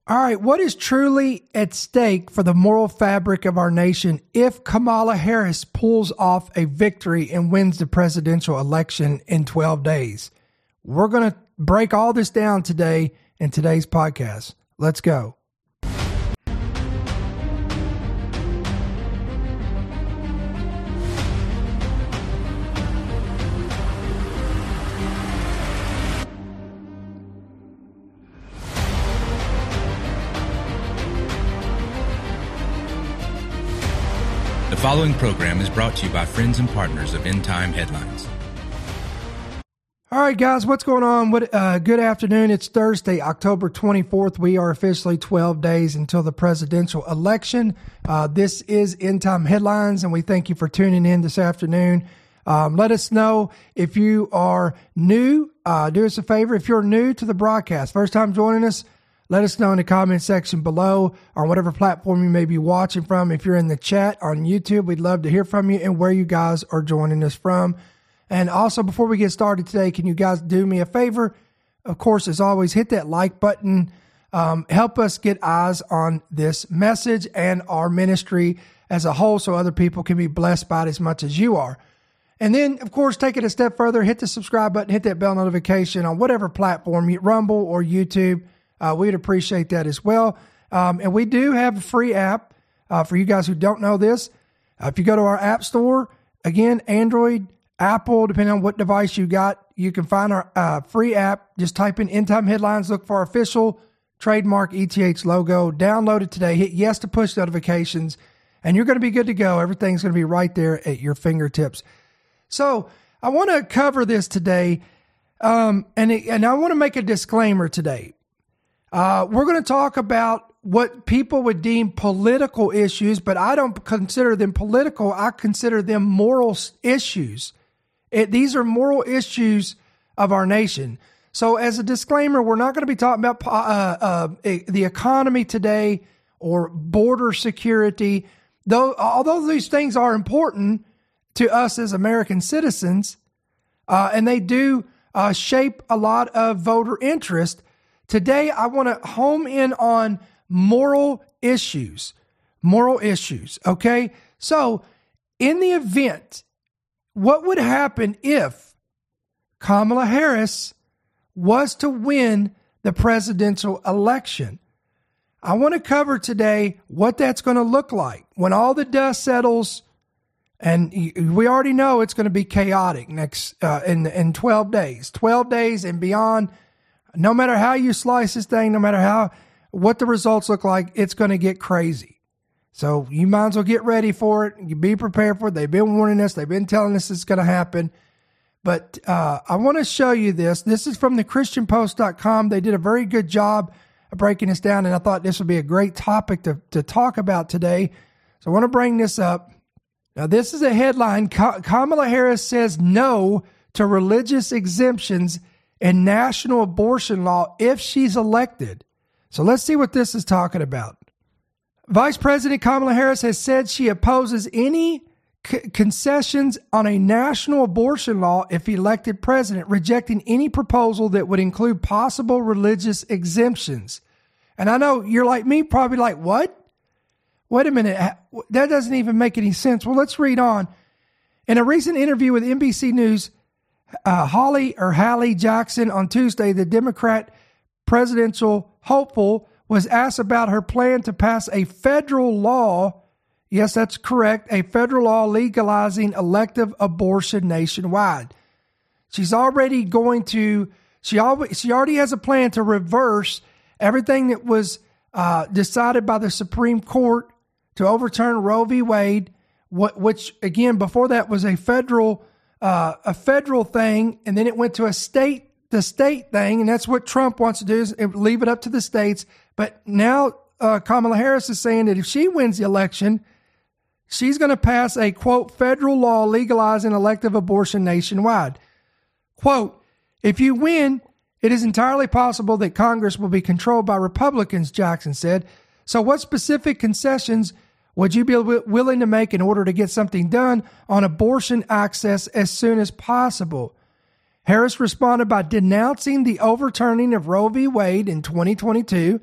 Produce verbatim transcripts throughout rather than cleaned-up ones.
All right, what is truly at stake for the moral fabric of our nation if Kamala Harris pulls off a victory and wins the presidential election in twelve days? We're going to break all this down today in today's podcast. Let's go. The following program is brought to you by friends and partners of End Time Headlines. All right, guys, what's going on? What? Uh, good afternoon. It's Thursday, October twenty-fourth. We are officially twelve days until the presidential election. Uh, this is End Time Headlines, and we thank you for tuning in this afternoon. Um, let us know if you are new. Uh, do us a favor. If you're new to the broadcast, first time joining us, let us know in the comment section below on whatever platform you may be watching from. If you're in the chat on YouTube, we'd love to hear from you and where you guys are joining us from. And also, before we get started today, can you guys do me a favor? Of course, as always, hit that like button. Um, help us get eyes on this message and our ministry as a whole so other people can be blessed by it as much as you are. And then, of course, take it a step further. Hit the subscribe button. Hit that bell notification on whatever platform, Rumble or YouTube. Uh, we'd appreciate that as well. Um, and we do have a free app uh, for you guys who don't know this. Uh, if you go to our app store, again, Android, Apple, depending on what device you got, you can find our uh, free app. Just type in End Time Headlines, look for our official trademark E T H logo. Download it today. Hit yes to push notifications, and you're going to be good to go. Everything's going to be right there at your fingertips. So I want to cover this today, um, and, it, and I want to make a disclaimer today. Uh, we're going to talk about what people would deem political issues, but I don't consider them political. I consider them moral issues. It, these are moral issues of our nation. So as a disclaimer, we're not going to be talking about uh, uh, the economy today or border security. Though, although these things are important to us as American citizens, uh, and they do uh, shape a lot of voter interest, today, I want to home in on moral issues, moral issues, okay? So, in the event, what would happen if Kamala Harris was to win the presidential election? I want to cover today what that's going to look like when all the dust settles, and we already know it's going to be chaotic next uh, in in twelve days, twelve days and beyond. No matter how you slice this thing, no matter how what the results look like, it's going to get crazy. So you might as well get ready for it. You be prepared for it. They've been warning us. They've been telling us it's going to happen. But uh, I want to show you this. This is from the Christian Post dot com. They did a very good job of breaking this down, and I thought this would be a great topic to, to talk about today. So I want to bring this up. Now, this is a headline. Kamala Harris says no to religious exemptions and national abortion law if she's elected. So let's see what this is talking about. Vice President Kamala Harris has said she opposes any c- concessions on a national abortion law if elected president, rejecting any proposal that would include possible religious exemptions. And I know you're like me, probably like, what? Wait a minute. That doesn't even make any sense. Well, let's read on. In a recent interview with N B C News, Uh, Holly or Hallie Jackson on Tuesday, the Democrat presidential hopeful was asked about her plan to pass a federal law. Yes, that's correct. A federal law legalizing elective abortion nationwide. She's already going to, she always, she already has a plan to reverse everything that was uh, decided by the Supreme Court to overturn Roe v. Wade, wh- which again, before that was a federal Uh, a federal thing, and then it went to a state, the state thing, and that's what Trump wants to do, is leave it up to the states. But now uh, Kamala Harris is saying that if she wins the election, she's going to pass a, quote, federal law legalizing elective abortion nationwide. Quote, if you win, it is entirely possible that Congress will be controlled by Republicans, Jackson said. So what specific concessions would you be w- willing to make in order to get something done on abortion access as soon as possible? Harris responded by denouncing the overturning of Roe v. Wade in twenty twenty-two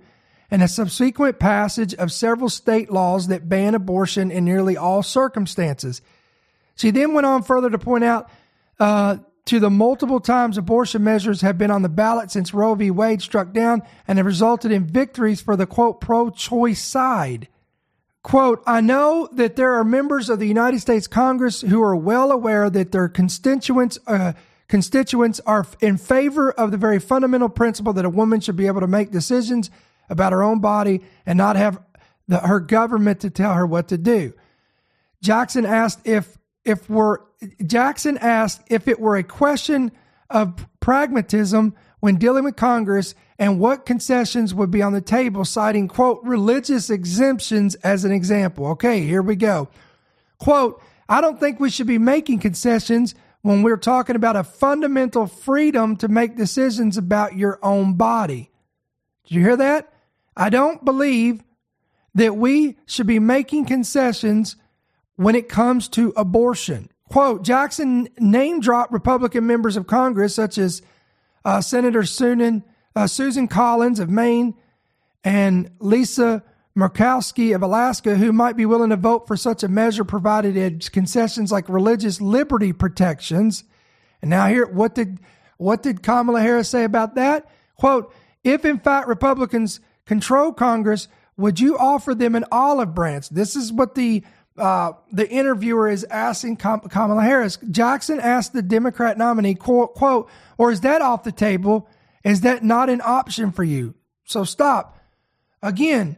and a subsequent passage of several state laws that ban abortion in nearly all circumstances. She then went on further to point out uh, to the multiple times abortion measures have been on the ballot since Roe v. Wade struck down and have resulted in victories for the, quote, pro-choice side. Quote, I know that there are members of the United States Congress who are well aware that their constituents uh, constituents are in favor of the very fundamental principle that a woman should be able to make decisions about her own body and not have the, her government to tell her what to do. Jackson asked if if we're Jackson asked if it were a question of pragmatism when dealing with Congress and what concessions would be on the table, citing, quote, religious exemptions as an example. Okay, here we go. Quote, I don't think we should be making concessions when we're talking about a fundamental freedom to make decisions about your own body. Did you hear that? I don't believe that we should be making concessions when it comes to abortion. Quote, Jackson name-dropped Republican members of Congress, such as uh, Senator Susan, uh, Susan Collins of Maine and Lisa Murkowski of Alaska, who might be willing to vote for such a measure provided it's concessions like religious liberty protections. And now here, what did what did Kamala Harris say about that? Quote, if in fact Republicans control Congress, would you offer them an olive branch? This is what the uh, the interviewer is asking Kam- Kamala Harris. Jackson asked the Democrat nominee, quote, quote, or is that off the table? Is that not an option for you? So stop. Again,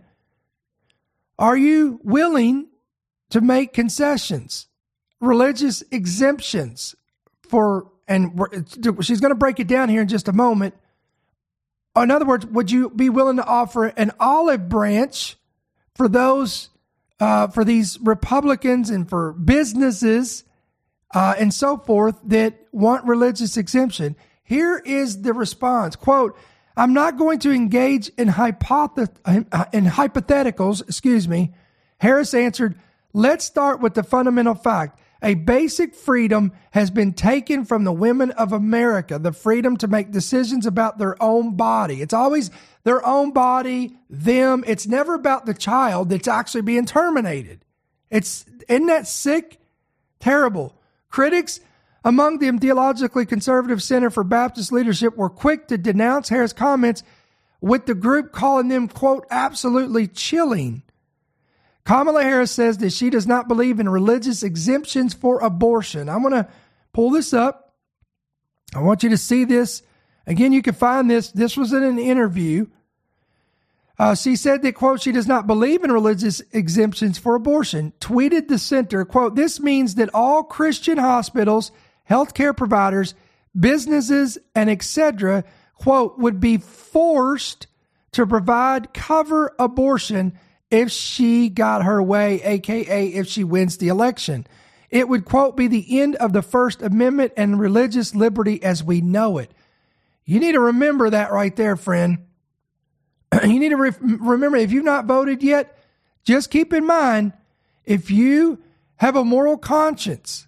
are you willing to make concessions, religious exemptions for, and she's going to break it down here in just a moment. In other words, would you be willing to offer an olive branch for those, uh, for these Republicans and for businesses uh, and so forth that want religious exemption? Here is the response. Quote, I'm not going to engage in, hypothet- in hypotheticals, excuse me. Harris answered, let's start with the fundamental fact. A basic freedom has been taken from the women of America, the freedom to make decisions about their own body. It's always their own body, them. It's never about the child that's actually being terminated. It's, isn't that sick? Terrible. Critics among the theologically conservative Center for Baptist Leadership were quick to denounce Harris' comments, with the group calling them, quote, absolutely chilling. Kamala Harris says that she does not believe in religious exemptions for abortion. I'm going to pull this up. I want you to see this. Again, you can find this. This was in an interview. Uh, she said that, quote, she does not believe in religious exemptions for abortion. Tweeted the center, quote, this means that all Christian hospitals, healthcare providers, businesses, and et cetera, quote, would be forced to provide cover abortion if she got her way, a k a if she wins the election. It would, quote, be the end of the First Amendment and religious liberty as we know it. You need to remember that right there, friend. You need to re- remember, if you've not voted yet, just keep in mind, if you have a moral conscience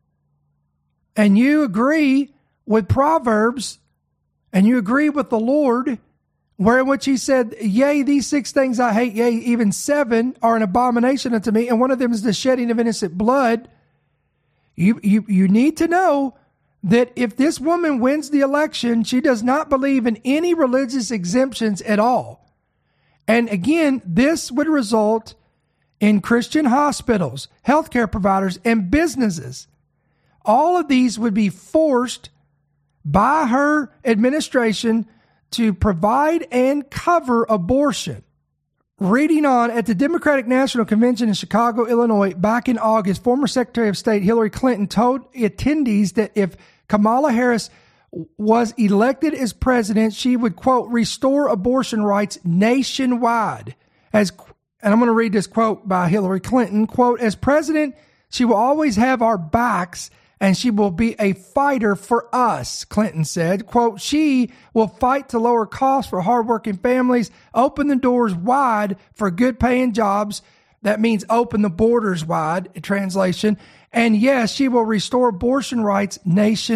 and you agree with Proverbs and you agree with the Lord, where in which he said, yea, these six things I hate, yea, even seven are an abomination unto me, and one of them is the shedding of innocent blood, you, you, you need to know that if this woman wins the election, she does not believe in any religious exemptions at all. And again, this would result in Christian hospitals, healthcare providers, and businesses. All of these would be forced by her administration to provide and cover abortion. Reading on, at the Democratic National Convention in Chicago, Illinois, back in August, former Secretary of State Hillary Clinton told attendees that if Kamala Harris was elected as president, she would, quote, restore abortion rights nationwide. As, and I'm going to read this quote by Hillary Clinton, quote, as president, she will always have our backs and she will be a fighter for us, Clinton said. Quote, she will fight to lower costs for hardworking families, open the doors wide for good paying jobs. That means open the borders wide, in translation. And yes, she will restore abortion rights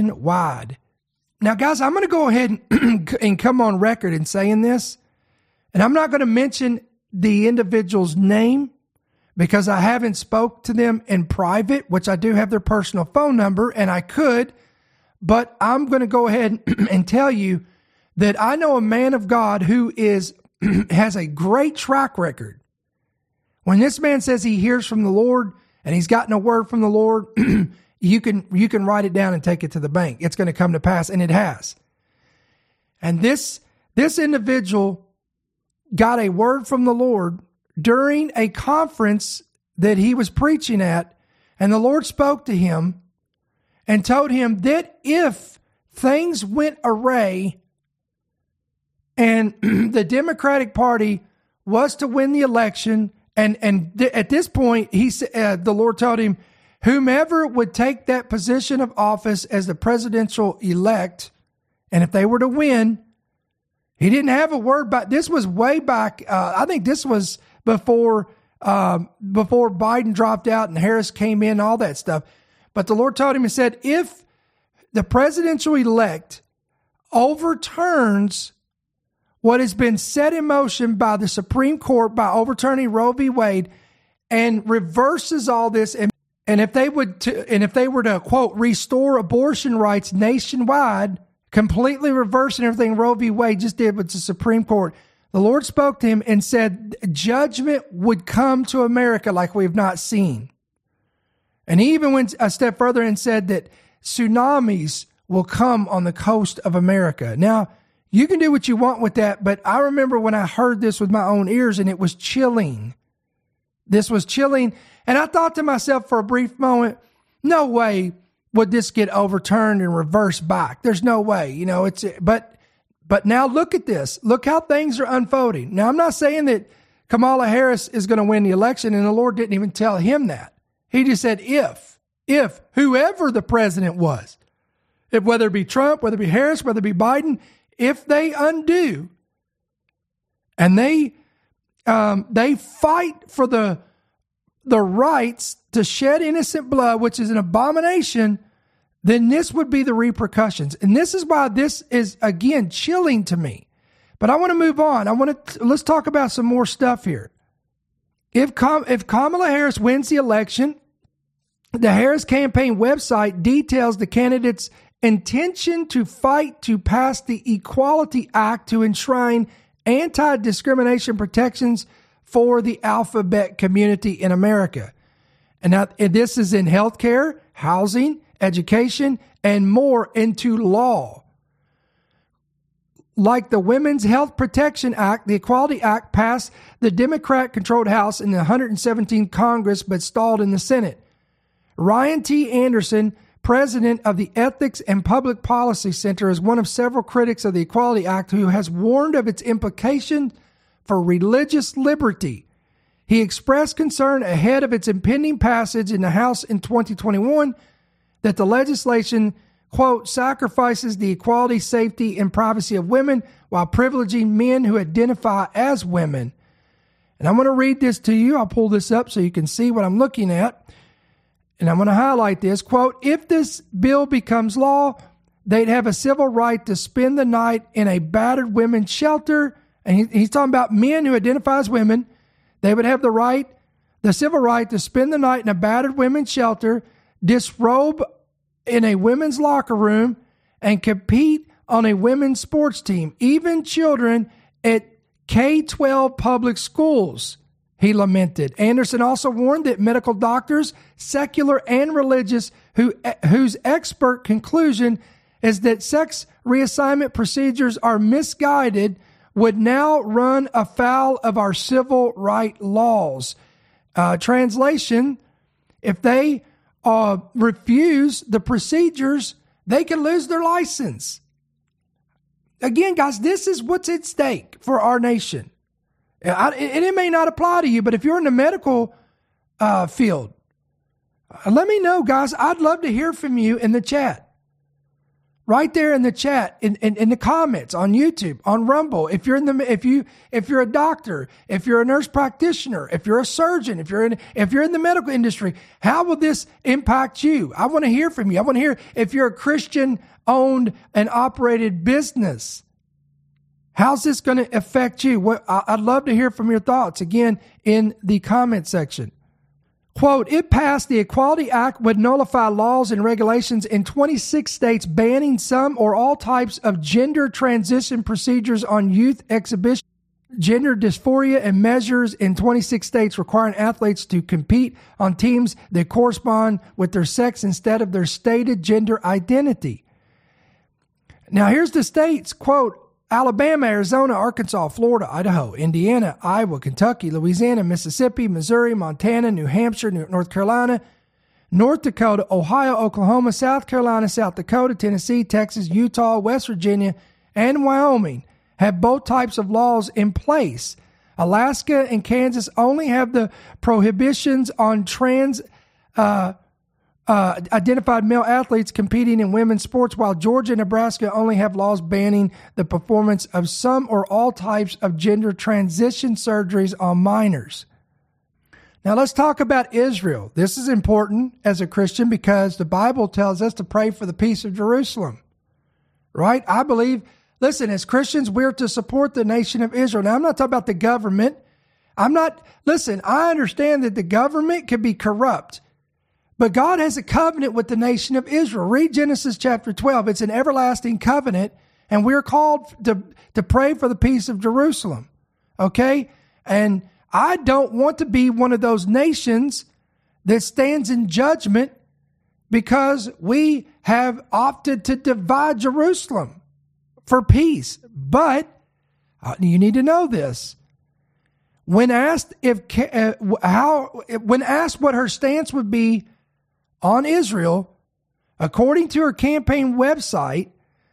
nationwide. Now, guys, I'm going to go ahead and, and come on record in saying this. And I'm not going to mention the individual's name because I haven't spoke to them in private, which I do have their personal phone number, and I could, but I'm going to go ahead and tell you that I know a man of God who is has a great track record. When this man says he hears from the Lord and he's gotten a word from the Lord, you can you can write it down and take it to the bank. It's going to come to pass, and it has. And this this individual got a word from the Lord during a conference that he was preaching at, and the Lord spoke to him and told him that if things went awry and the Democratic Party was to win the election, and and th- at this point, he uh, the Lord told him, whomever would take that position of office as the presidential elect, and if they were to win, he didn't have a word back. This was way back. Uh, I think this was before uh, before Biden dropped out and Harris came in, all that stuff. But the Lord told him, he said, if the presidential elect overturns what has been set in motion by the Supreme Court by overturning Roe v. Wade and reverses all this, and, and if they would, to, and if they were to quote restore abortion rights nationwide, completely reversing everything Roe v. Wade just did with the Supreme Court, the Lord spoke to him and said judgment would come to America like we have not seen. And he even went a step further and said that tsunamis will come on the coast of America. Now, you can do what you want with that, but I remember when I heard this with my own ears, and it was chilling. This was chilling, and I thought to myself for a brief moment, no way would this get overturned and reversed back. There's no way, you know, it's, but, but now look at this. Look how things are unfolding. Now, I'm not saying that Kamala Harris is going to win the election, and the Lord didn't even tell him that. He just said, if, if whoever the president was, if whether it be Trump, whether it be Harris, whether it be Biden, if they undo and they um, they fight for the the rights to shed innocent blood, which is an abomination, then this would be the repercussions. And this is why this is, again, chilling to me. But I want to move on. I want to let's talk about some more stuff here. If Com- if Kamala Harris wins the election, the Harris campaign website details the candidate's intention to fight to pass the Equality Act to enshrine anti-discrimination protections for the alphabet community in America. And, now, and this is in healthcare, housing, education, and more into law. Like the Women's Health Protection Act, the Equality Act passed the Democrat-controlled House in the one hundred seventeenth Congress, but stalled in the Senate. Ryan T. Anderson, president of the Ethics and Public Policy Center, is one of several critics of the Equality Act who has warned of its implication for religious liberty. He expressed concern ahead of its impending passage in the House in twenty twenty-one that the legislation, quote, sacrifices the equality, safety, and privacy of women while privileging men who identify as women. And I'm going to read this to you. I'll pull this up so you can see what I'm looking at. And I'm going to highlight this, quote, if this bill becomes law, they'd have a civil right to spend the night in a battered women's shelter. And he, he's talking about men who identify as women. They would have the right, the civil right to spend the night in a battered women's shelter, disrobe in a women's locker room, and compete on a women's sports team, even children at K twelve public schools, he lamented. Anderson also warned that medical doctors, secular and religious, who whose expert conclusion is that sex reassignment procedures are misguided, would now run afoul of our civil right laws. Uh, translation, if they uh, refuse the procedures, they can lose their license. Again, guys, this is what's at stake for our nation. I, and it may not apply to you, but if you're in the medical uh, field, uh, let me know, guys. I'd love to hear from you in the chat. Right there in the chat, in, in, in the comments on YouTube, on Rumble. If you're in the, if you, if you're a doctor, if you're a nurse practitioner, if you're a surgeon, if you're in, if you're in the medical industry, how will this impact you? I want to hear from you. I want to hear if you're a Christian owned and operated business. How's this going to affect you? What, I'd love to hear from your thoughts, again, in the comment section. Quote, it passed the Equality Act would nullify laws and regulations in twenty-six states banning some or all types of gender transition procedures on youth exhibition, gender dysphoria, and measures in twenty-six states requiring athletes to compete on teams that correspond with their sex instead of their stated gender identity. Now, here's the states, quote, Alabama, Arizona, Arkansas, Florida, Idaho, Indiana, Iowa, Kentucky, Louisiana, Mississippi, Missouri, Montana, New Hampshire, North Carolina, North Dakota, Ohio, Oklahoma, South Carolina, South Dakota, Tennessee, Texas, Utah, West Virginia, and Wyoming have both types of laws in place. Alaska and Kansas only have the prohibitions on trans uh, uh, identified male athletes competing in women's sports, while Georgia and Nebraska only have laws banning the performance of some or all types of gender transition surgeries on minors. Now let's talk about Israel. This is important as a Christian because the Bible tells us to pray for the peace of Jerusalem, right? I believe, listen, as Christians, we're to support the nation of Israel. Now, I'm not talking about the government. I'm not, listen, I understand that the government can be corrupt, but God has a covenant with the nation of Israel. Read Genesis chapter twelve. It's an everlasting covenant, and we're called to, to pray for the peace of Jerusalem, okay? And I don't want to be one of those nations that stands in judgment because we have opted to divide Jerusalem for peace. But uh, you need to know this. When asked if uh, how when asked what her stance would be on Israel, according to her campaign website,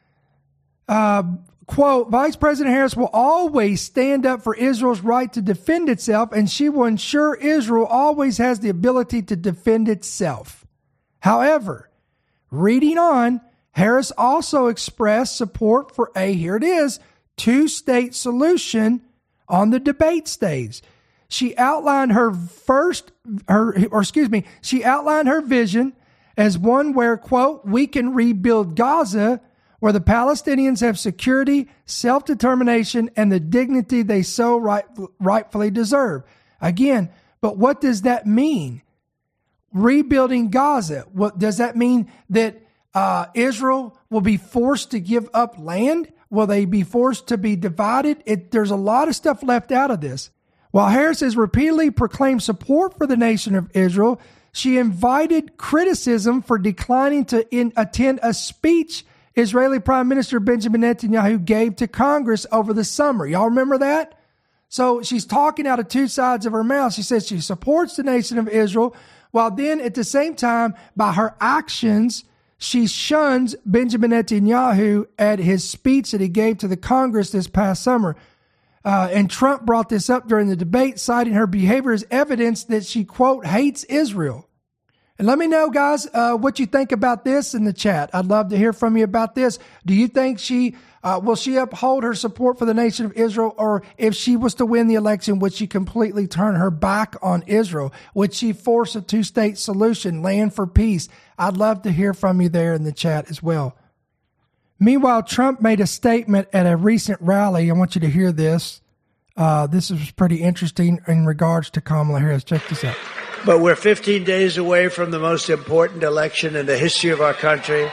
uh, quote, Vice President Harris will always stand up for Israel's right to defend itself, and she will ensure Israel always has the ability to defend itself. However, reading on, Harris also expressed support for a, here it is, two-state solution on the debate stage. She outlined her first, her, or excuse me, she outlined her vision as one where, quote, we can rebuild Gaza, where the Palestinians have security, self-determination, and the dignity they so right, rightfully deserve. Again, but what does that mean? Rebuilding Gaza. What does that mean? That uh, Israel will be forced to give up land? Will they be forced to be divided? It, there's a lot of stuff left out of this. While Harris has repeatedly proclaimed support for the nation of Israel, she invited criticism for declining to in, attend a speech Israeli Prime Minister Benjamin Netanyahu gave to Congress over the summer. Y'all remember that? So she's talking out of two sides of her mouth. She says she supports the nation of Israel, while then at the same time, by her actions, she shuns Benjamin Netanyahu at his speech that he gave to the Congress this past summer. Uh, and Trump brought this up during the debate, citing her behavior as evidence that she, quote, hates Israel. And let me know, guys, uh, what you think about this in the chat. I'd love to hear from you about this. Do you think she, uh, will she uphold her support for the nation of Israel? Or if she was to win the election, would she completely turn her back on Israel? Would she force a two-state solution, land for peace? I'd love to hear from you there in the chat as well. Meanwhile, Trump made a statement at a recent rally. I want you to hear this. Uh, this is pretty interesting in regards to Kamala Harris. Check this out. But we're fifteen days away from the most important election in the history of our country.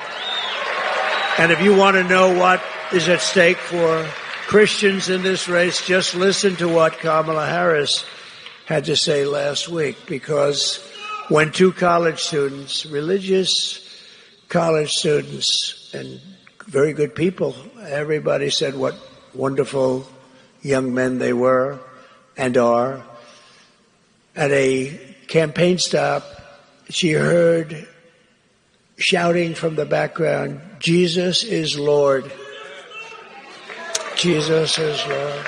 And if you want to know what is at stake for Christians in this race, just listen to what Kamala Harris had to say last week. Because when two college students, religious college students, and very good people, everybody said what wonderful young men they were and are, at a campaign stop, she heard shouting from the background, Jesus is Lord. Jesus is Lord.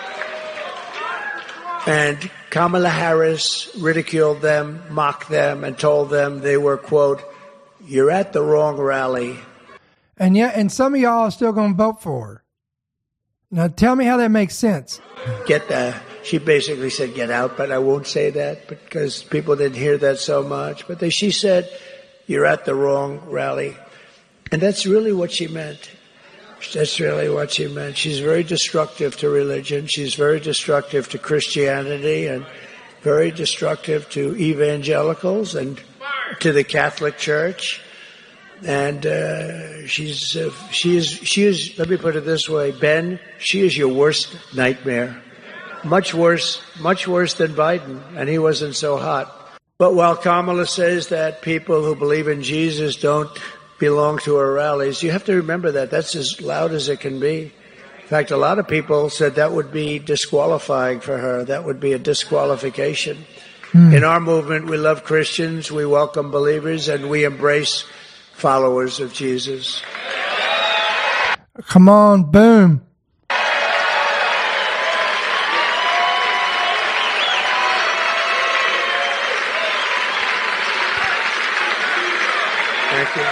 And Kamala Harris ridiculed them, mocked them, and told them they were, quote, you're at the wrong rally. And yet, and some of y'all are still going to vote for her. Now, tell me how that makes sense. Get that. She basically said, get out, but I won't say that because people didn't hear that so much. But they, she said, you're at the wrong rally. And that's really what she meant. That's really what she meant. She's very destructive to religion. She's very destructive to Christianity and very destructive to evangelicals and to the Catholic Church. And uh, she's uh, she is she is. Let me put it this way, Ben. She is your worst nightmare. Much worse, much worse than Biden, and he wasn't so hot. But while Kamala says that people who believe in Jesus don't belong to her rallies, you have to remember that that's as loud as it can be. In fact, a lot of people said that would be disqualifying for her. That would be a disqualification. Hmm. In our movement, we love Christians, we welcome believers, and we embrace followers of Jesus. Come on, boom. Thank you.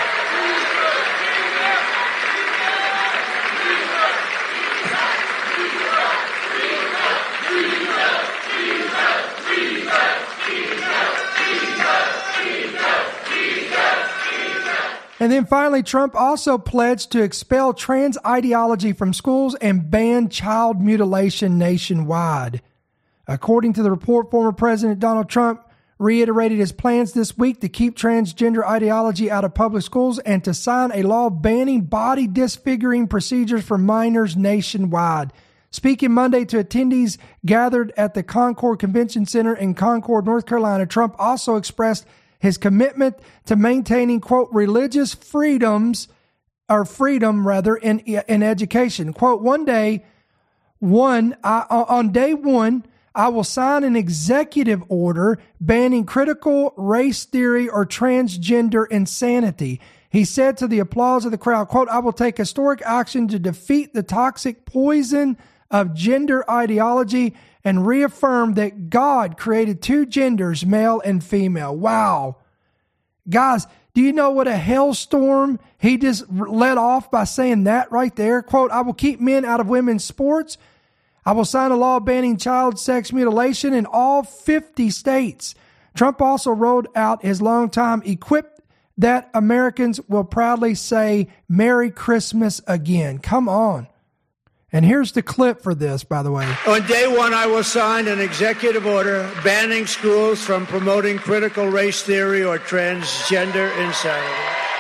And then finally, Trump also pledged to expel trans ideology from schools and ban child mutilation nationwide. According to the report, former President Donald Trump reiterated his plans this week to keep transgender ideology out of public schools and to sign a law banning body disfiguring procedures for minors nationwide. Speaking Monday to attendees gathered at the Concord Convention Center in Concord, North Carolina, Trump also expressed his commitment to maintaining, quote, religious freedoms, or freedom rather, in in education. Quote, one day, one, I, on day one, I will sign an executive order banning critical race theory or transgender insanity. He said to the applause of the crowd, quote, I will take historic action to defeat the toxic poison of gender ideology and reaffirm that God created two genders, male and female. Wow. Guys, do you know what a hailstorm he just let off by saying that right there? Quote, I will keep men out of women's sports. I will sign a law banning child sex mutilation in all fifty states. Trump also rolled out his longtime equip that Americans will proudly say, Merry Christmas again. Come on. And here's the clip for this, by the way. On day one, I will sign an executive order banning schools from promoting critical race theory or transgender insanity.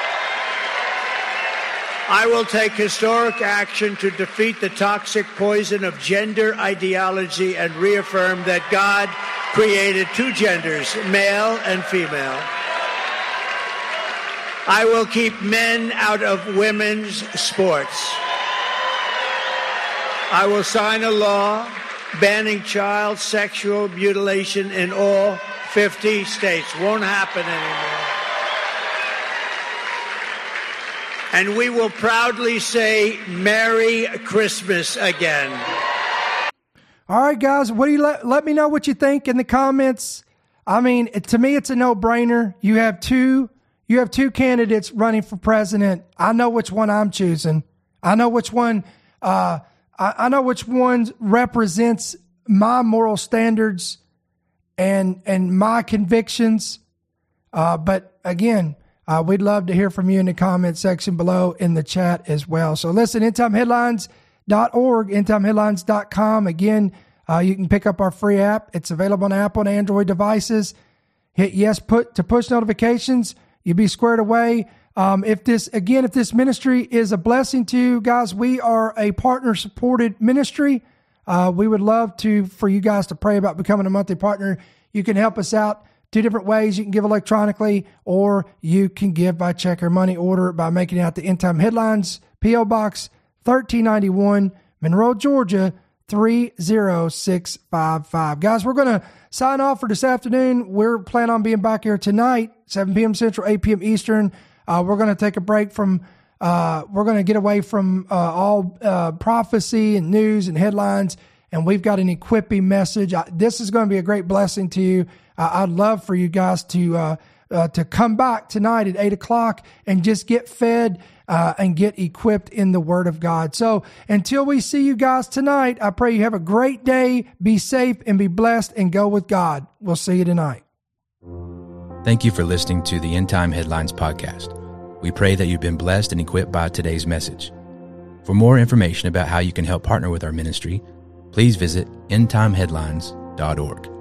I will take historic action to defeat the toxic poison of gender ideology and reaffirm that God created two genders, male and female. I will keep men out of women's sports. I will sign a law banning child sexual mutilation in all fifty states. Won't happen anymore. And we will proudly say Merry Christmas again. All right, guys, what do you let, let me know what you think in the comments. I mean, to me, it's a no-brainer. You have two, you have two candidates running for president. I know which one I'm choosing. I know which one, uh, I, I know which one represents my moral standards and and my convictions. Uh, but again, uh, we'd love to hear from you in the comment section below in the chat as well. So listen, end time headlines dot org, end time headlines dot com. Again, uh, you can pick up our free app. It's available on Apple and Android devices. Hit yes put to push notifications. You'll be squared away. Um, if this, again, if this ministry is a blessing to you guys, we are a partner supported ministry. Uh, we would love to, for you guys to pray about becoming a monthly partner. You can help us out two different ways. You can give electronically, or you can give by check or money order by making out the End Time Headlines, P O Box thirteen ninety-one, Monroe, Georgia, three zero six five five. Guys, we're going to sign off for this afternoon. We're planning on being back here tonight, seven p.m. Central, eight p.m. Eastern. Uh, we're going to take a break from, uh, we're going to get away from uh, all uh, prophecy and news and headlines, and we've got an equipping message. I, this is going to be a great blessing to you. Uh, I'd love for you guys to uh, uh, to come back tonight at eight o'clock and just get fed uh, and get equipped in the Word of God. So until we see you guys tonight, I pray you have a great day, be safe, and be blessed, and go with God. We'll see you tonight. Thank you for listening to the End Time Headlines podcast. We pray that you've been blessed and equipped by today's message. For more information about how you can help partner with our ministry, please visit end time headlines dot org.